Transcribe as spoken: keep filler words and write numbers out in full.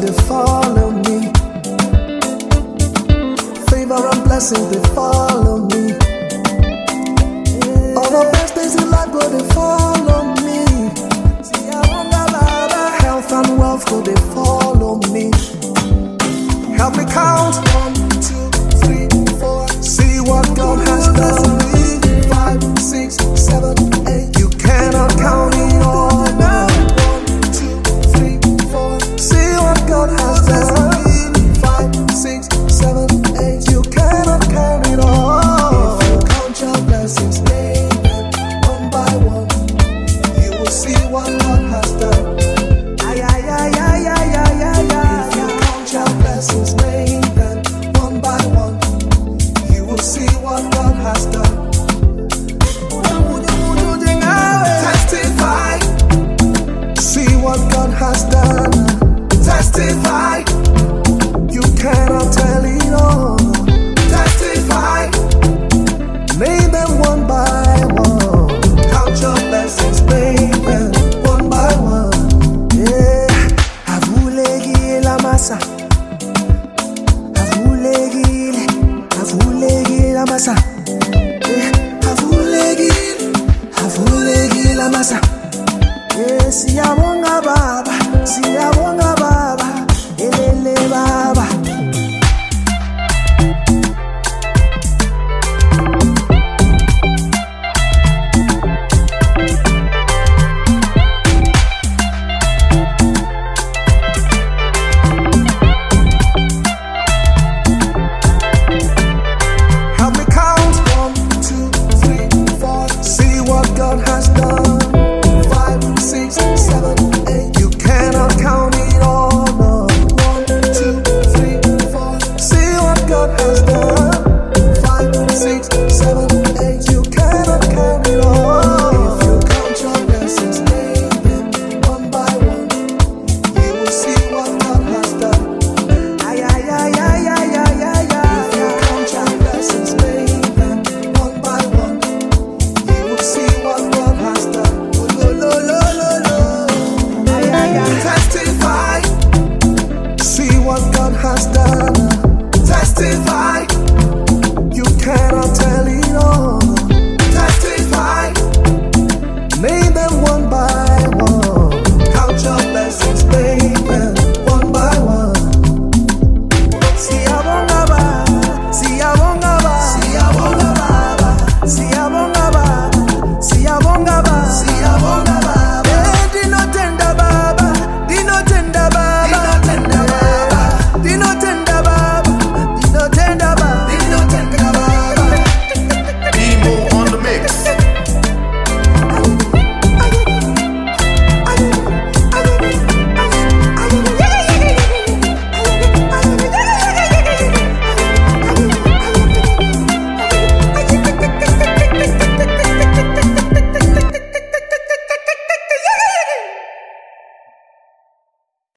they follow me. Favor and blessings, they follow me. All the best days in life go, they follow me. Health and wealth go, they follow me. Help me count. One, two, three, four. See what God has done. Five, six, seven, eight. You cannot count it all. One, two, three, four. See what God has done. Five, six, seven, eight. You cannot count it all. If you count your blessings, name them one by one. You will see what God has done. Ay, ay, ay, ay, ay, ay, ay, ay. If you count your blessings, name them one by one. You will see what God has done. Testify. See what God has done. Testify. You cannot tell it all. Testify. Name them one by one. Count your blessings, name them one by one. Yeah. Avulegi la masa. Avulegi, avulegi la masa. Yeah. Avulegi, avulegi la masa. Yeah. Siyabonga baba, siyabonga